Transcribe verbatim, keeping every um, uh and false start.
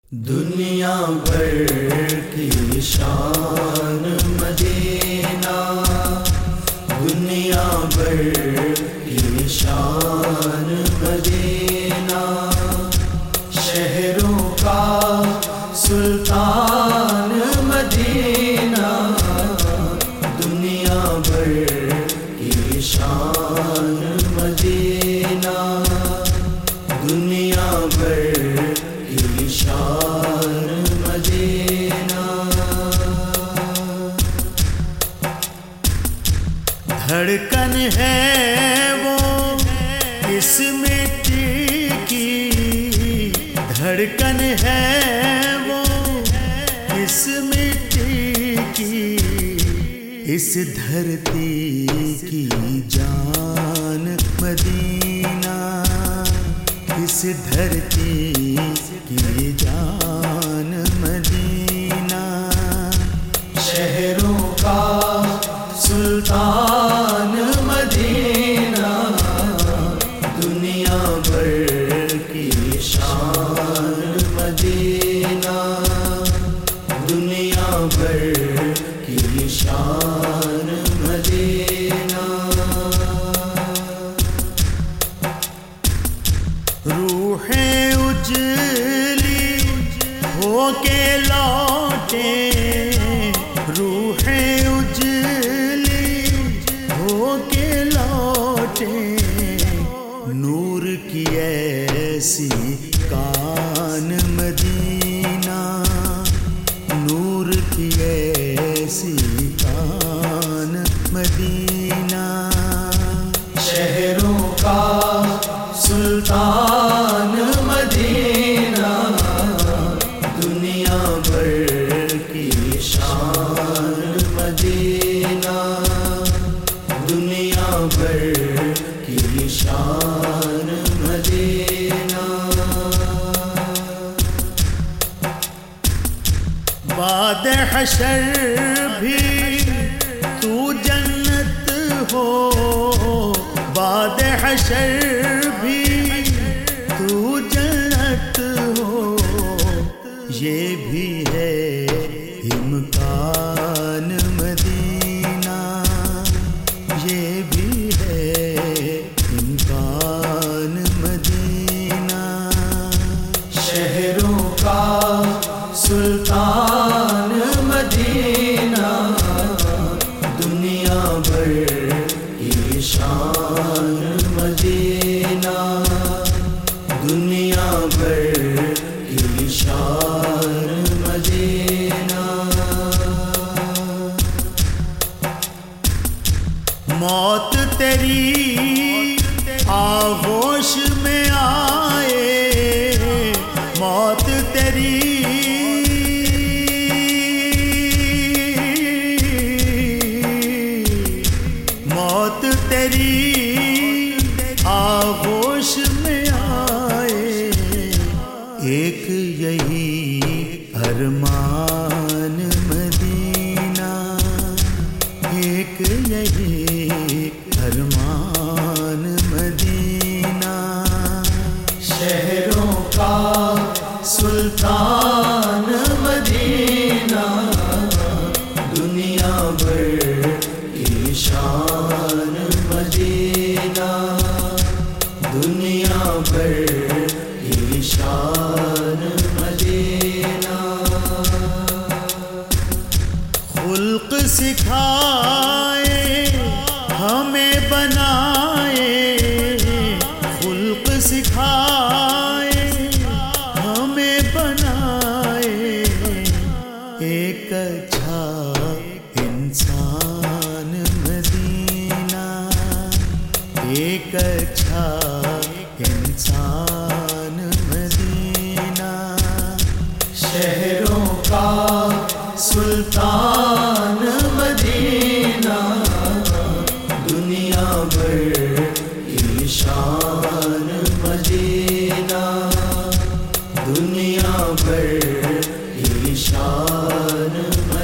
دنیا بھر کی شان مدینہ، دنیا بھر کی شان مدینہ، شہروں کا سلطان مدینہ، دنیا بھر کی شان مدینہ، دنیا بھر کی شان مدینہ۔ دھڑکن ہے وہ اس مٹی کی، دھڑکن ہے وہ اس مٹی کی، اس دھرتی کی جان مدینہ، اس دھرتی کی جان مدینہ، شہروں کا سلطان مدینہ، دنیا بھر کی شان مدینہ، دنیا بھر کی شان مدینہ۔ روحیں اجلی ہو کے لوٹے، روحیں اجلی ہو کے لوٹے، نور کی ایسی کان مدینہ، نور کی ایسی کان مدینہ، شہروں کا سلطان مدینہ، دنیا بھر کی شان مدینہ، دنیا بھر کی شان مدینہ۔ بعد حشر بھی تو جنت ہو، بعد حشر بھی تو جنت ہو، یہ بھی ہے امکان مدینہ، یہ بھی ہے امکان مدینہ، شہروں کا سلطان مدینہ، دنیا بھر کی شان مدینہ، دنیا بھر کی شان مدینہ۔ موت تیری آغوش میں آئے، موت تیری موت تیری آغوش میں آئے، ایک یہی ارمان مدینہ، ایک یہی ارمان مدینہ، شہروں کا سلطان مدینہ، دنیا بھر کی شان مدینہ، دنیا بھر کی شان مدینہ۔ خلق سکھائے ہمیں بنائے، خلق سکھائے ہمیں بنائے، ایک اچھا انسان مدینہ، ایک اچھا انسان مدینہ، شہروں کا سلطان مدینہ، دنیا بھر کی شان مدینہ، دنیا بھر کی شان